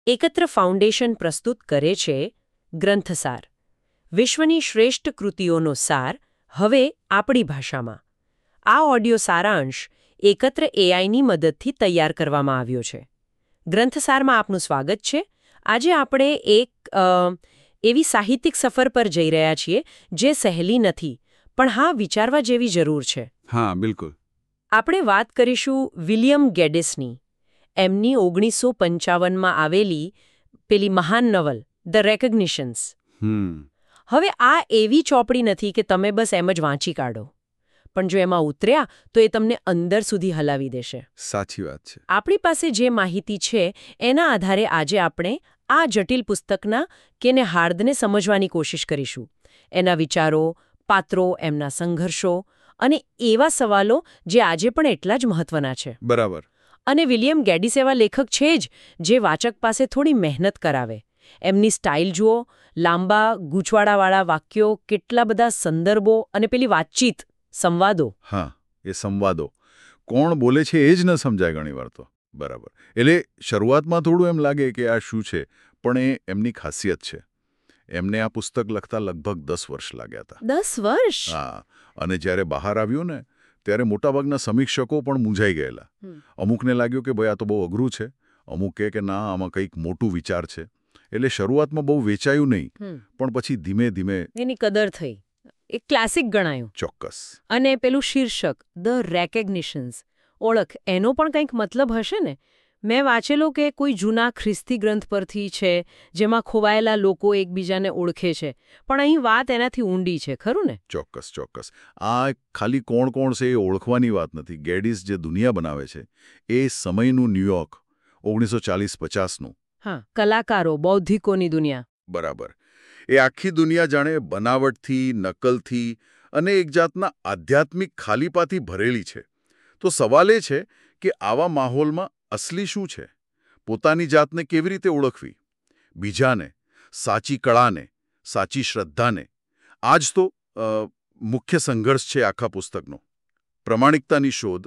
એકત્ર ફાઉન્ડેશન પ્રસ્તુત કરે છે ગ્રંથસાર, વિશ્વની શ્રેષ્ઠ કૃતિઓનો સાર હવે આપણી ભાષામાં. આ ઓડિયો સારાંશ એકત્ર એઆઈની મદદથી તૈયાર કરવામાં આવ્યો છે. ગ્રંથસારમાં આપનું સ્વાગત છે. આજે આપણે એક એવી સાહિત્યિક સફર પર જઈ રહ્યા છીએ જે સહેલી નથી, પણ હા વિચારવા જેવી જરૂર છે. હા, બિલકુલ. આપણે વાત કરીશું વિલિયમ ગેડિસની. એમની 1955માં આવેલી પેલી મહાન નવલ ધ રેકગ્નિશન્સ. હવે આ એવી ચોપડી નથી કે તમે બસ એમ જ વાંચી કાઢો, પણ જો એમાં ઉતર્યા તો એ તમને અંદર સુધી હલાવી દેશે. સાચી વાત છે. આપણી પાસે જે માહિતી છે એના આધારે આજે આપણે આ જટિલ પુસ્તકના કેને હાર્દને સમજવાની કોશિશ કરીશું. એના વિચારો, પાત્રો, એમના સંઘર્ષો અને એવા સવાલો જે આજે પણ એટલા જ મહત્વના છે. બરાબર. અને વિલિયમ ગેડિસ એવા લેખક છે જ જે વાચક પાસે થોડી મહેનત કરાવે. એમની સ્ટાઇલ જુઓ, લાંબા ગૂંચવાડાવાળા વાક્યો, કેટલા બધા સંદર્ભો અને પેલી વાતચીત, સંવાદો. હા, એ સંવાદો કોણ બોલે છે એ જ ન સમજાય ઘણીવાર તો. બરાબર. એટલે શરૂઆતમાં થોડું એમ લાગે કે આ શું છે, પણ એ એમની ખાસિયત છે. એમને આ પુસ્તક લખતા લગભગ 10 વર્ષ લાગ્યા હતા. 10 વર્ષ? હા. અને જ્યારે બહાર આવ્યું ને ત્યારે મોટાભાગના સમીક્ષકો પણ મૂંઝાઈ ગયેલા. અમુકને લાગ્યું કે ભાઈ આ તો બહુ અઘરું છે, અમુક કે ના આમાં કંઈક મોટું વિચાર છે. એટલે શરૂઆતમાં બહુ વેચાયું નહીં, પણ પછી ધીમે ધીમે એની કદર થઈ. એક ક્લાસિક ગણાયું. ચોક્કસ. અને પેલું શીર્ષક ધ રેકગ્નિશન્સ, ઓળખ, એનો પણ કંઈક મતલબ હશે ને? મેં વાંચેલું કે કોઈ જૂના ખ્રિસ્તી ગ્રંથ પરથી છે જેમાં ખોવાયેલા લોકો એકબીજાને ઓળખે છે, પણ અહીં વાત એનાથી ઊંડી છે, ખરું ને? ચોક્કસ ચોક્કસ. આ ખાલી કોણ કોણ છે એ ઓળખવાની વાત નથી. ગેડિસ જે દુનિયા બનાવે છે એ સમયનું ન્યૂયોર્ક 1940-50નું. હા, કલાકારો, બૌદ્ધિકોની દુનિયા. બરાબર. એ આખી દુનિયા જાણે બનાવટથી, નકલથી અને એક જાતના આધ્યાત્મિક ખાલીપાથી ભરેલી છે. તો સવાલ એ છે કે આવા માહોલમાં અસલી શું છે? પોતાની જાતને કેવી રીતે ઓળખવી? બીજાને, સાચી કળાને, સાચી શ્રદ્ધાને. આ જ તો મુખ્ય સંઘર્ષ છે આખા પુસ્તકનો. પ્રમાણિકતાની શોધ.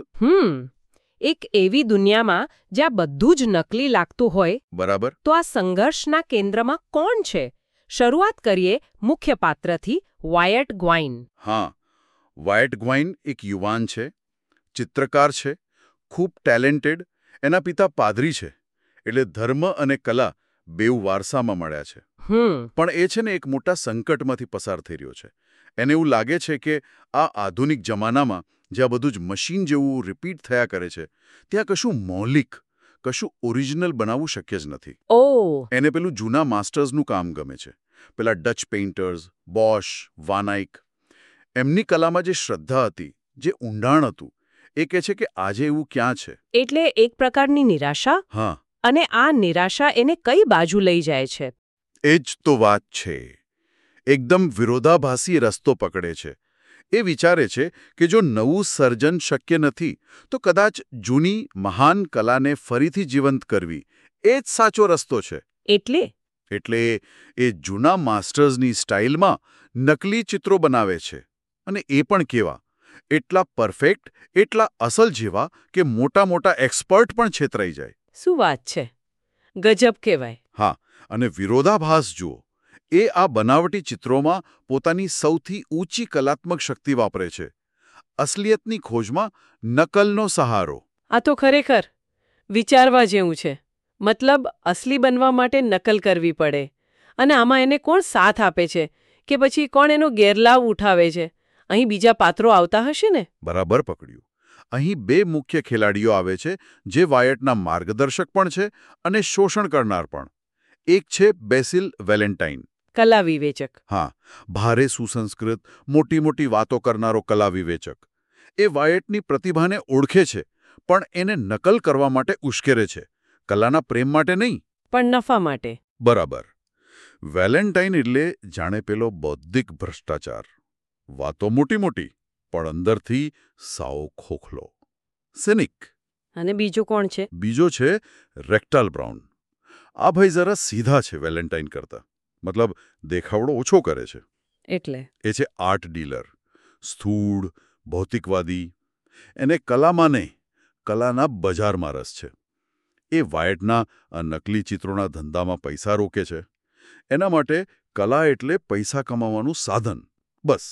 એક એવી દુનિયામાં જ્યાં બધું જ નકલી લાગતું હોય. બરાબર. તો આ સંઘર્ષના કેન્દ્રમાં કોણ છે? શરૂઆત કરીએ મુખ્ય પાત્રથી, વાયટ ગ્વાઇન. હા, વાયટ ગ્વાઇન એક યુવાન છે, ચિત્રકાર છે, ખૂબ ટેલેન્ટેડ. એના પિતા પાદરી છે, એટલે ધર્મ અને કલા બેઉ વારસામાં મળ્યા છે. પણ એ છે ને એક મોટા સંકટમાંથી પસાર થઈ રહ્યો છે. એને એવું લાગે છે કે આ આધુનિક જમાનામાં જ્યાં બધું જ મશીન જેવું રિપીટ થયા કરે છે, ત્યાં કશું મૌલિક, કશું ઓરિજિનલ બનાવવું શક્ય જ નથી. એને પેલું જૂના માસ્ટર્સનું કામ ગમે છે. પેલા ડચ પેઇન્ટર્સ, બોશ, વાનાઇક. એમની કલામાં જે શ્રદ્ધા હતી, જે ઊંડાણ હતું, એ કહે છે કે આજે એવું ક્યાં છે? એટલે એક પ્રકારની નિરાશા. હા. અને આ નિરાશા એને કઈ બાજુ લઈ જાય છે? એ જ તો વાત છે. એકદમ વિરોધાભાસી રસ્તો પકડે છે. એ વિચારે છે કે જો નવું સર્જન શક્ય નથી તો કદાચ જૂની મહાન કલાને ફરીથી જીવંત કરવી એ જ સાચો રસ્તો છે. એટલે એ જૂના માસ્ટર્સની સ્ટાઇલમાં નકલી ચિત્રો બનાવે છે. અને એ પણ કેવા? એટલા પરફેક્ટ, એટલા અસલ જેવા કે મોટા મોટા એક્સપર્ટ પણ છેતરાઈ જાય. શું વાત છે! ગજબ કહેવાય. હા, અને વિરોધાભાસ જુઓ. એ આ બનાવટી ચિત્રોમાં પોતાની સૌથી ઊંચી કલાત્મક શક્તિ વાપરે છે. અસલિયતની ખોજમાં નકલનો સહારો. આ તો ખરેખર વિચારવા જેવું છે. મતલબ અસલી બનવા માટે નકલ કરવી પડે. અને આમાં એને કોણ સાથ આપે છે કે પછી કોણ એનો ગેરલાભ ઉઠાવે છે? અહીં બીજા પાત્રો આવતા હશે ને? બરાબર પકડ્યું. અહીં 2 મુખ્ય ખેલાડીઓ આવે છે જે વાયટના માર્ગદર્શક પણ છે અને શોષણ કરનાર પણ. એક છે બેસિલ વેલેન્ટાઇન, કલા વિવેચક. હા, ભારે સુસંસ્કૃત, મોટી મોટી વાતો કરનારો કલા વિવેચક. એ વાયટની પ્રતિભાને ઓળખે છે, પણ એને નકલ કરવા માટે ઉશ્કેરે છે. કલાના પ્રેમ માટે નહીં, પણ નફા માટે. બરાબર. વેલેન્ટાઇન એટલે જાણે પેલો બૌદ્ધિક ભ્રષ્ટાચાર. વાતો મોટી મોટી, પણ અંદરથી સાવ ખોખલો. સિનિક. અને બીજો કોણ છે? બીજો છે રેક્ટાલ બ્રાઉન. આ ભાઈ જરા સીધા છે વેલેન્ટાઇન કરતા. મતલબ દેખાવડો ઓછો કરે છે. એટલે એ છે આર્ટ ડીલર, સ્થૂળ, ભૌતિકવાદી. એને કલામાં નહીં, કલાના બજારમાં રસ છે. એ વાયટના નકલી ચિત્રોના ધંધામાં પૈસા રોકે છે. એના માટે કલા એટલે પૈસા કમાવાનું સાધન, બસ.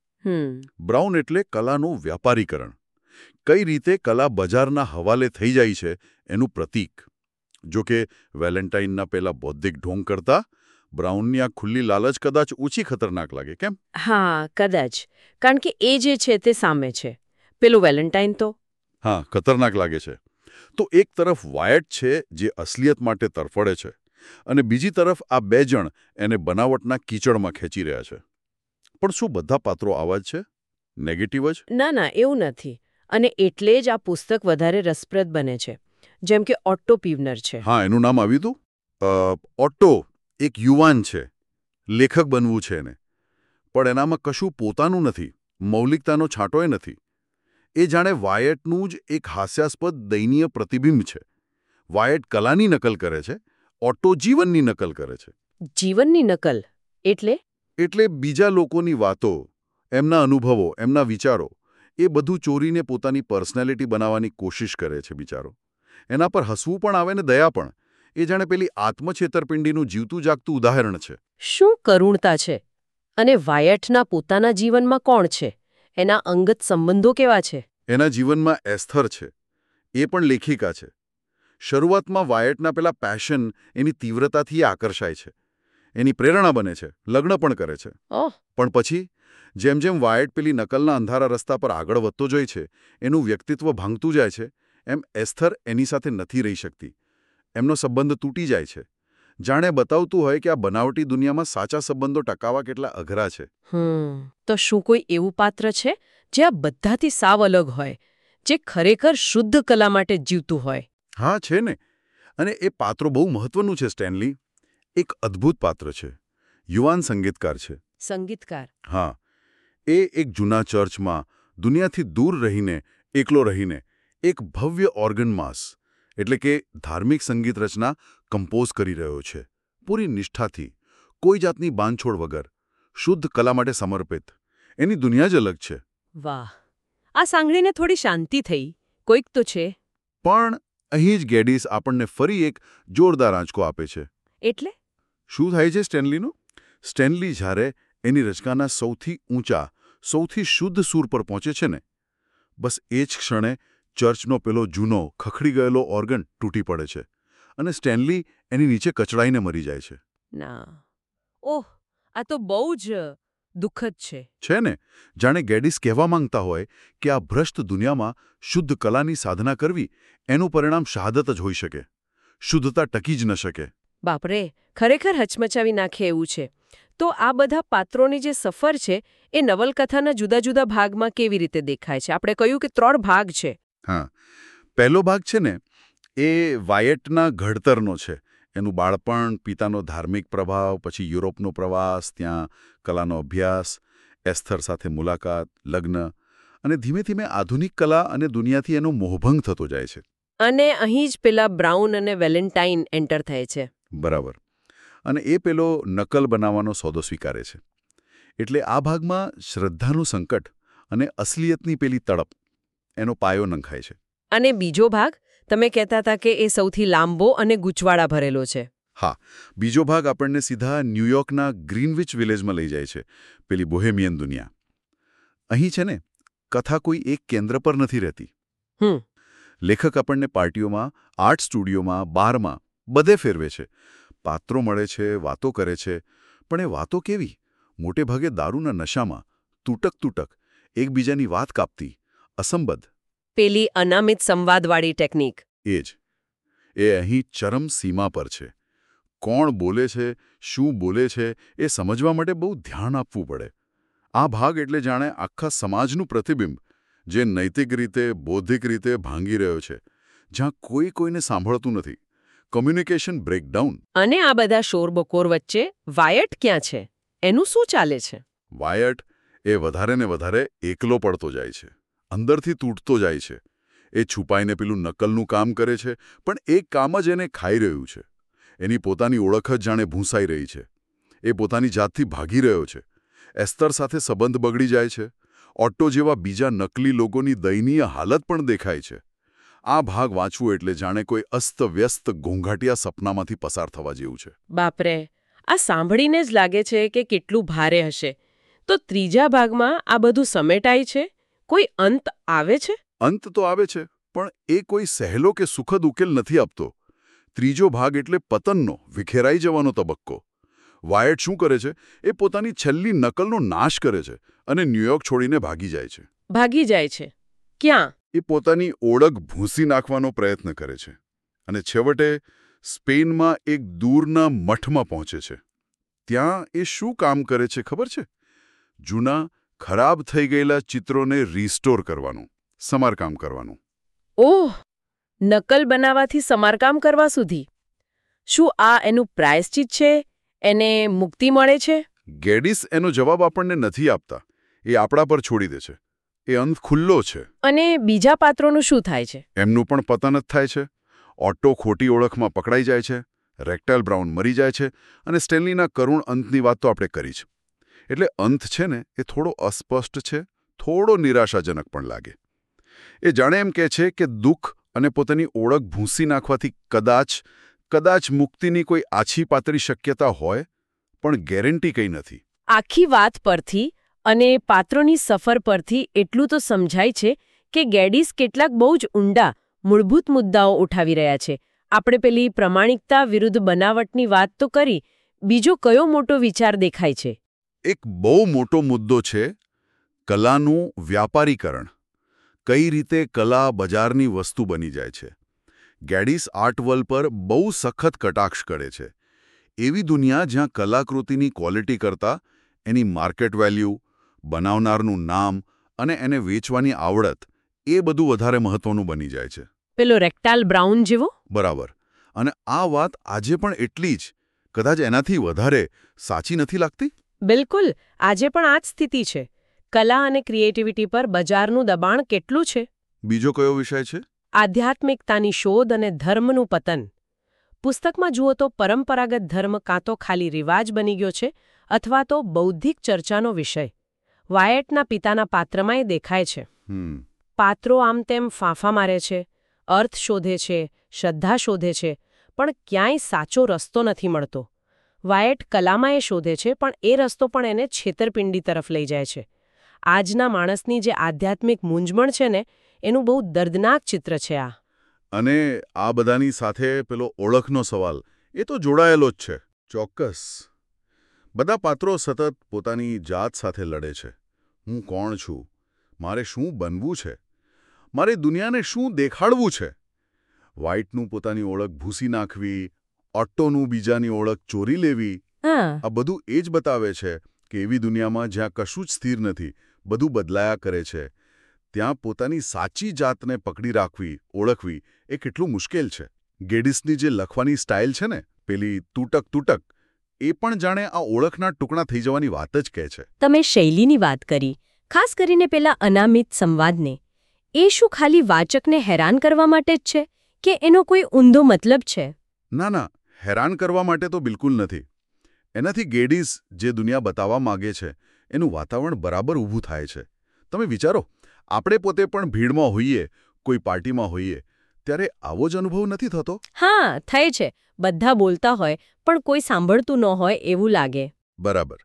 બ્રાઉન એટલે કલાનું વ્યાપારીકરણ. કઈ રીતે કલા બજારના હવાલે થઈ જાય છે એનું પ્રતીક. જો કે વેલેન્ટાઇનના પેલા બૌદ્ધિક ઢોંગ કરતા બ્રાઉનની આ ખુલ્લી લાલચ કદાચ ઓછી ખતરનાક લાગે, કેમ? હા, કદાચ. કારણ કે એ જે છે તે સામે છે. પેલું વેલેન્ટાઇન તો હા, ખતરનાક લાગે છે. તો એક તરફ વાયટ છે જે અસલિયત માટે તરફડે છે, અને બીજી તરફ આ બે જણ એને બનાવટના કીચડમાં ખેંચી રહ્યા છે. પણ શું બધા પાત્રો આવા જ છે? નેગેટિવ જ? ના, એવું નથી. અને એટલે જ આ પુસ્તક વધારે રસપ્રદ બને છે. જેમ કે ઓટ્ટો પીવનર છે. હા, એનું નામ આવ્યું હતું. ઓટ્ટો એક યુવાન છે, લેખક બનવું છે એને. પણ એનામાં કશું પોતાનું નથી, મૌલિકતાનો છાંટોય નથી. એ જાણે વાયટનું જ એક હાસ્યાસ્પદ દયનીય પ્રતિબિંબ છે. વાયટ કલાની નકલ કરે છે, ઓટ્ટો જીવનની નકલ કરે છે. જીવનની નકલ એટલે? એટલે બીજા લોકોની વાતો, એમના અનુભવો, એમના વિચારો, એ બધું ચોરીને પોતાની પર્સનાલિટી બનાવવાની કોશિશ કરે છે બિચારો. એના પર હસવું પણ આવે ને દયા પણ. એ જાણે પેલી આત્મછેતરપિંડીનું જીવતું જાગતું ઉદાહરણ છે. શું કરુણતા છે! અને વાયટના પોતાના જીવનમાં કોણ છે? એના અંગત સંબંધો કેવા છે? એના જીવનમાં એસ્થર છે. એ પણ લેખિકા છે. શરૂઆતમાં વાયટના પેલા પેશન એની તીવ્રતાથી આકર્ષાય છે. એની પ્રેરણા બને છે, લગ્ન પણ કરે છે. પણ પછી જેમ જેમ વાયટ પેલી નકલના અંધારા રસ્તા પર આગળ વધતો જાય છે, એનું વ્યક્તિત્વ ભાંગતું જાય છે, એમ એસ્થર એની સાથે નથી રહી શકતી. એમનો સંબંધ તૂટી જાય છે. જાણે બતાવતું હોય કે આ બનાવટી દુનિયામાં સાચા સંબંધો ટકાવવા કેટલા અઘરા છે. તો શું કોઈ એવું પાત્ર છે જે આ બધાથી સાવ અલગ હોય, જે ખરેખર શુદ્ધ કલા માટે જીવતું હોય? હા, છે ને. અને એ પાત્રો બહુ મહત્વનું છે, સ્ટેનલી. એક અદ્ભુત પાત્ર છે. યુવાન સંગીતકાર છે. સંગીતકાર? હા. એ એક જૂના ચર્ચમાં દુનિયાથી દૂર રહીને, એકલો રહીને, એક ભવ્ય ઓર્ગન માસ એટલે કે ધાર્મિક સંગીત રચના કમ્પોઝ કરી રહ્યો છે. પૂરી નિષ્ઠાથી, કોઈ જાતની બાંધછોડ વગર, શુદ્ધ કલા માટે સમર્પિત. એની દુનિયા જ અલગ છે. વાહ, આ સાંભળીને થોડી શાંતિ થઈ. કોઈક તો છે. પણ અહીં જ ગેડિસ આપણને ફરી એક જોરદાર આંચકો આપે છે. એટલે? શું થાય છે સ્ટેનલીનું? સ્ટેનલી જ્યારે એની રચનાના સૌથી ઊંચા, સૌથી શુદ્ધ સૂર પર પહોંચે છે ને, બસ એ જ ક્ષણે ચર્ચનો પેલો જૂનો, ખખડી ગયેલો ઓર્ગન તૂટી પડે છે, અને સ્ટેનલી એની નીચે કચડાઈને મરી જાય છે. ના. ઓહ, આ તો બહુ જ દુઃખદ છે. છે ને? જાણે ગેડિસ કહેવા માંગતા હોય કે આ ભ્રષ્ટ દુનિયામાં શુદ્ધ કલાની સાધના કરવી એનું પરિણામ શહાદત જ હોઈ શકે. શુદ્ધતા ટકી જ ન શકે. બાપરે, ખરેખર હચમચાવી નાખે એવું છે. તો આ બધા પાત્રોની જે સફર છે એ નવલકથાના જુદા જુદા ભાગમાં કેવી રીતે દેખાય છે? આપણે કહ્યું કે 3 ભાગ છે. હા. પહેલો ભાગ છે ને, એ વાયટના ઘડતરનો છે. એનું બાળપણ, પિતાનો ધાર્મિક પ્રભાવ, પછી યુરોપનો પ્રવાસ, ત્યાં કલાનો અભ્યાસ, એસ્થર સાથે મુલાકાત, લગ્ન, અને ધીમે ધીમે આધુનિક કલા અને દુનિયાથી એનો મોહભંગ થતો જાય છે. અને અહીં જ પેલા બ્રાઉન અને વેલેન્ટાઇન એન્ટર થાય છે. બરાબર. અને એ પેલો નકલ બનાવવાનો સોદો સ્વીકારે છે. એટલે આ ભાગમાં શ્રદ્ધાનું સંકટ અને અસલિયતની પેલી તડપ એનો પાયો નંખાય છે. અને બીજો ભાગ? તમે કહેતા હતા કે એ સૌથી લાંબો અને ગૂંચવાડા ભરેલો છે. હા. બીજો ભાગ આપણને સીધા ન્યૂયોર્કના ગ્રીનવિચ વિલેજમાં લઈ જાય છે, પેલી બોહેમિયન દુનિયા. અહીં છે ને, કથા કોઈ એક કેન્દ્ર પર નથી રહેતી. લેખક આપણને પાર્ટીઓમાં, આર્ટ સ્ટુડિયોમાં, બારમાં, બધે ફેરવે છે. પાત્રો મળે છે, વાતો કરે છે. પણ એ વાતો કેવી? મોટે ભાગે દારૂના નશામાં, તૂટક, એકબીજાની વાત કાપતી, અસંબદ્ધ. પેલી અનામિત સંવાદવાળી ટેકનિક. એ જ. એ અહીં ચરમ સીમા પર છે. કોણ બોલે છે, શું બોલે છે, એ સમજવા માટે બહુ ધ્યાન આપવું પડે. આ ભાગ એટલે જાણે આખા સમાજનું પ્રતિબિંબ, જે નૈતિક રીતે, બૌદ્ધિક રીતે ભાંગી રહ્યો છે, જ્યાં કોઈને સાંભળતું નથી. Communication breakdown. અને આ બધા શોરબકોર વચ્ચે વાયટ ક્યાં છે? એનું શું ચાલે છે? વાયટ એ વધારે ને વધારે એકલો પડતો જાય છે. અંદરથી તૂટતો જાય છે. એ છુપાઈને પેલું નકલનું કામ કરે છે, પણ એ કામ જ એને ખાઈ રહ્યું છે. એની પોતાની ઓળખ જ જાણે ભૂંસાઈ રહી છે. એ પોતાની જાતથી ભાગી રહ્યો છે. એસ્તર સાથે સંબંધ બગડી જાય છે. ઓટ્ટો જેવા બીજા નકલી લોકોની દયનીય હાલત પણ દેખાય છે. આ ભાગ વાંચવું એટલે જાણે કોઈ અસ્તવ્યસ્ત ઘોંઘાટિયા સપનામાંથી પસાર થવા જેવું છે. બાપરે, આ સાંભળીને જ લાગે છે કે કેટલું ભારે હશે. તો ત્રીજા ભાગમાં આ બધું સમેટાય છે? કોઈ અંત આવે છે? અંત તો આવે છે, પણ એ કોઈ સહેલો કે સુખદ ઉકેલ નથી આપતો. ત્રીજો ભાગ એટલે પતનનો, વિખેરાઈ જવાનો તબક્કો. વાયટ શું કરે છે? એ પોતાની છેલ્લી નકલનો નાશ કરે છે અને ન્યૂયોર્ક છોડીને ભાગી જાય છે. ભાગી જાય છે? ક્યાં? એ પોતાની ઓળખ ભૂંસી નાખવાનો પ્રયત્ન કરે છે અને છેવટે સ્પેનમાં એક દૂરના મઠમાં પહોંચે છે. ત્યાં એ શું કામ કરે છે ખબર છે? જૂના, ખરાબ થઈ ગયેલા ચિત્રોને રિસ્ટોર કરવાનું, સમારકામ કરવાનું. ઓહ! નકલ બનાવવાથી સમારકામ કરવા સુધી. શું આ એનું પ્રાયશ્ચિત છે? એને મુક્તિ મળે છે? ગેડિસ એનો જવાબ આપણને નથી આપતા. એ આપણા પર છોડી દે છે. એ અંત ખુલ્લો છે. અને બીજા પાત્રોનું શું થાય છે? એમનું પણ પતન જ થાય છે. ઓટો ખોટી ઓળખમાં પકડાઈ જાય છે, રેક્ટાઇલ બ્રાઉન મરી જાય છે અને સ્ટેનલીના કરુણ અંતની વાત તો આપણે કરી છે. એટલે અંત છે ને એ થોડો અસ્પષ્ટ છે, થોડો નિરાશાજનક પણ લાગે. એ જાણે એમ કહે છે કે દુઃખ અને પોતાની ઓળખ ભૂંસી નાખવાથી કદાચ મુક્તિની કોઈ આછી પાતળી શક્યતા હોય, પણ ગેરંટી કંઈ નથી. આખી વાત પરથી અને પાત્રોની સફર પરથી એટલું તો સમજાય છે કે ગેડિસ કેટલાક બહુ જ ઊંડા, મૂળભૂત મુદ્દાઓ ઉઠાવી રહ્યા છે. આપણે પેલી પ્રમાણિકતા વિરુદ્ધ બનાવટની વાત તો કરી, બીજો કયો મોટો વિચાર દેખાય છે? એક બહુ મોટો મુદ્દો છે કલાનું વ્યાપારીકરણ. કઈ રીતે કલા બજારની વસ્તુ બની જાય છે. ગેડિસ આર્ટવર્લ્ડ પર બહુ સખત કટાક્ષ કરે છે. એવી દુનિયા જ્યાં કલાકૃતિની ક્વોલિટી કરતાં એની માર્કેટ વેલ્યુ, બનાવનારનું નામ અને એને વેચવાની આવડત એ બધું વધારે મહત્વનું બની જાય છે. પેલો રેક્ટાઇલ બ્રાઉન જેવો? બરાબર. અને આ વાત આજે પણ એટલી જ, કદાચ એનાથી વધારે સાચી નથી લાગતી? બિલકુલ, આજે પણ આ જ સ્થિતિ છે. કલા અને ક્રિએટિવિટી પર બજારનું દબાણ કેટલું છે? બીજો કયો વિષય છે? આધ્યાત્મિકતાની શોધ અને ધર્મનું પતન. પુસ્તકમાં જુઓ તો પરંપરાગત ધર્મ કાં તો ખાલી રિવાજ બની ગયો છે અથવા તો બૌદ્ધિક ચર્ચાનો વિષય. વાયટના પિતાના પાત્રમાં એ દેખાય છે. પાત્રો આમ તેમ ફાંફા મારે છે, અર્થ શોધે છે, શ્રદ્ધા શોધે છે, પણ ક્યાંય સાચો રસ્તો નથી મળતો. વાયટ કલામાં એ શોધે છે, પણ એ રસ્તો પણ એને છેતરપિંડી તરફ લઈ જાય છે. આજના માણસની જે આધ્યાત્મિક મૂંઝવણ છે ને, એનું બહુ દર્દનાક ચિત્ર છે આ. અને આ બધાની સાથે પેલો ઓળખનો સવાલ, એ તો જોડાયેલો જ છે. ચોક્કસ. બધા પાત્રો સતત પોતાની જાત સાથે લડે છે. હું કોણ છું? મારે શું બનવું છે? મારે દુનિયાને શું દેખાડવું છે? વ્હાઇટનું પોતાની ઓળખ ભૂસી નાખવી, ઓટ્ટોનું બીજાની ઓળખ ચોરી લેવી, આ બધું એ જ બતાવે છે કે એવી દુનિયામાં જ્યાં કશું જ સ્થિર નથી, બધું બદલાયા કરે છે, ત્યાં પોતાની સાચી જાતને પકડી રાખવી, ઓળખવી એ કેટલું મુશ્કેલ છે. ગેડિસની જે લખવાની સ્ટાઇલ છે ને, પેલી તૂટક, એ પણ જાણે આ ઓળખના ટુકડા થઈ જવાની વાત જ કહે છે. તમે શૈલીની વાત કરી, ખાસ કરીને પેલા અનામિત સંવાદને. એ શું ખાલી વાચકને હેરાન કરવા માટે જ છે કે એનો કોઈ ઊંધો મતલબ છે? ના, હેરાન કરવા માટે તો બિલકુલ નથી. એનાથી ગેડિસ જે દુનિયા બતાવવા માગે છે એનું વાતાવરણ બરાબર ઊભું થાય છે. તમે વિચારો, આપણે પોતે પણ ભીડમાં હોઈએ, કોઈ પાર્ટીમાં હોઈએ, ત્યારે આવો જ અનુભવ નથી થતો? હા, થાય છે. બધા બોલતા હોય પણ કોઈ સાંભળતું ન હોય એવું લાગે. બરાબર.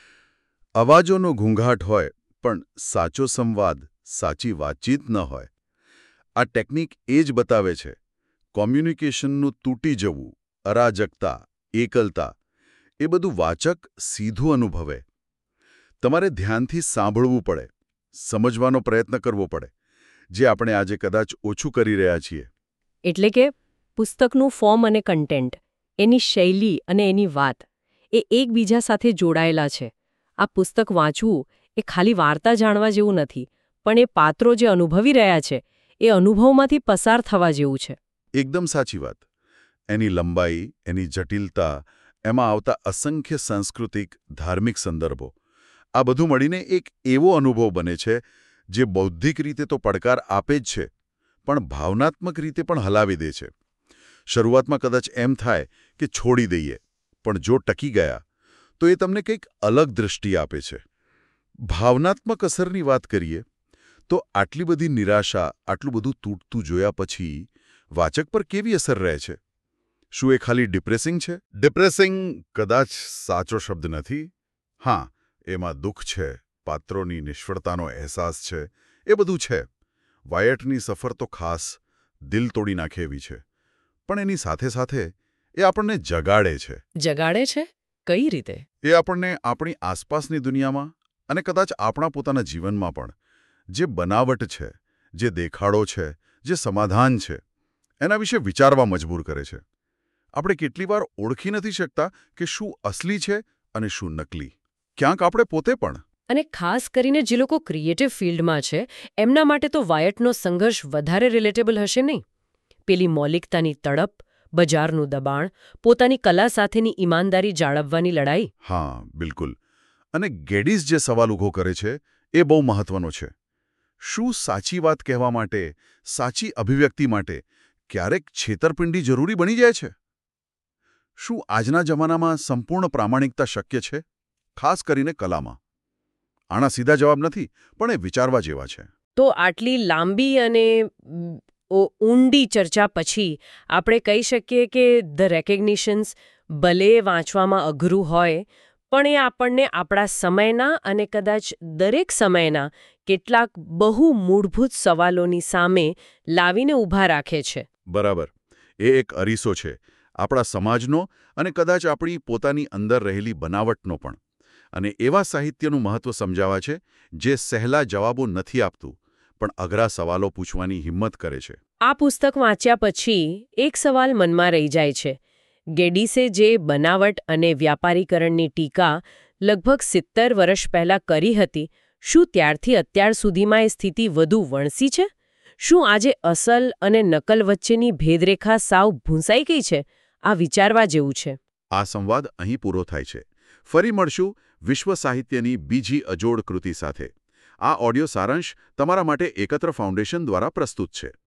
અવાજોનો ઘૂંઘાટ હોય પણ સાચો સંવાદ, સાચી વાતચીત ન હોય. આ ટેકનિક એ જ બતાવે છે. કોમ્યુનિકેશનનું તૂટી જવું, અરાજકતા, એકલતા, એ બધું વાચક સીધું અનુભવે. તમારે ધ્યાનથી સાંભળવું પડે, સમજવાનો પ્રયત્ન કરવો પડે, જે આપણે આજે કદાચ ઓછું કરી રહ્યા છીએ. એટલે કે પુસ્તકનું ફોર્મ અને કન્ટેન્ટ, એની શૈલી અને એની વાત, એ એકબીજા સાથે જોડાયેલા છે. આ પુસ્તક વાંચવું એ ખાલી વાર્તા જાણવા જેવું નથી, પણ એ પાત્રો જે અનુભવી રહ્યા છે એ અનુભવમાંથી પસાર થવા જેવું છે. એકદમ સાચી વાત. એની લંબાઈ, એની જટિલતા, એમાં આવતા અસંખ્ય સાંસ્કૃતિક, ધાર્મિક સંદર્ભો, આ બધું મળીને એક એવો અનુભવ બને છે જે બૌદ્ધિક રીતે તો પડકાર આપે જ છે, પણ ભાવનાત્મક રીતે પણ હલાવી દે છે. શરૂઆતમાં કદાચ એમ થાય કે છોડી દઈએ, પણ જો ટકી ગયા તો એ તમને કંઈક અલગ દૃષ્ટિ આપે છે. ભાવનાત્મક અસરની વાત કરીએ તો આટલી બધી નિરાશા, આટલું બધું તૂટતું જોયા પછી વાચક પર કેવી અસર રહે છે? શું એ ખાલી ડિપ્રેસિંગ છે? ડિપ્રેસિંગ કદાચ સાચો શબ્દ નથી. હા, એમાં દુઃખ છે, પાત્રોની નિષ્ફળતાનો અહેસાસ છે, એ બધું છે. વાયટની સફર તો ખાસ દિલ તોડી નાખે એવી છે. પણ એની સાથે સાથે એ આપણને જગાડે છે. જગાડે છે? કઈ રીતે? એ આપણને આપણી આસપાસની દુનિયામાં અને કદાચ આપણા પોતાના જીવનમાં પણ જે બનાવટ છે, જે દેખાડો છે, જે સમાધાન છે, એના વિશે વિચારવા મજબૂર કરે છે. આપણે કેટલી વાર ઓળખી નથી શકતા કે શું અસલી છે અને શું નકલી. ક્યાંક આપણે પોતે પણ. અને ખાસ કરીને જે લોકો ક્રિએટિવ ફિલ્ડમાં છે એમના માટે તો વાયટનો સંઘર્ષ વધારે રિલેટેબલ હશે નહીં? પેલી મૌલિકતાની તડપ, બજારનું દબાણ, પોતાની કલા સાથેની ઈમાનદારી જાળવવાની લડાઈ. હા, બિલકુલ. અને ગેડિસ જે સવાલ ઊભો કરે છે એ બહુ મહત્વનો છે. શું સાચી વાત કહેવા માટે, સાચી અભિવ્યક્તિ માટે ક્યારેક છેતરપિંડી જરૂરી બની જાય છે? શું આજના જમાનામાં સંપૂર્ણ પ્રામાણિકતા શક્ય છે, ખાસ કરીને કલામાં? આના સીધા જવાબ નથી, પણ એ વિચારવા જેવા છે. તો આટલી લાંબી અને ઊંડી ચર્ચા પછી આપણે કહી શકીએ કે ધ રેકગ્નિશન્સ ભલે વાંચવામાં અઘરું હોય, પણ એ આપણને આપણા સમયના અને કદાચ દરેક સમયના કેટલાક બહુ મૂળભૂત સવાલોની સામે લાવીને ઊભા રાખે છે. બરાબર. એ એક અરીસો છે, આપણા સમાજનો અને કદાચ આપણી પોતાની અંદર રહેલી બનાવટનો પણ. અને એવા સાહિત્યનું મહત્વ સમજાવવા છે જે સહેલા જવાબો નથી આપતું, પણ અઘરા સવાલો પૂછવાની હિંમત કરે છે. આ પુસ્તક વાંચ્યા પછી એક સવાલ મનમાં રહી જાય છે. ગેડિસે જે બનાવટ અને વ્યાપારીકરણની ટીકા લગભગ 70 વર્ષ પહેલાં કરી હતી, શું ત્યારથી અત્યાર સુધીમાં એ સ્થિતિ વધુ વણસી છે? શું આજે અસલ અને નકલ વચ્ચેની ભેદરેખા સાવ ભૂંસાઈ ગઈ છે? આ વિચારવા જેવું છે. આ સંવાદ અહીં પૂરો થાય છે. ફરી મળશું વિશ્વ સાહિત્યની બીજી અજોડ કૃતિ સાથે. આ ઓડિયો સારાંશ તમારા માટે એકત્ર ફાઉન્ડેશન દ્વારા પ્રસ્તુત છે.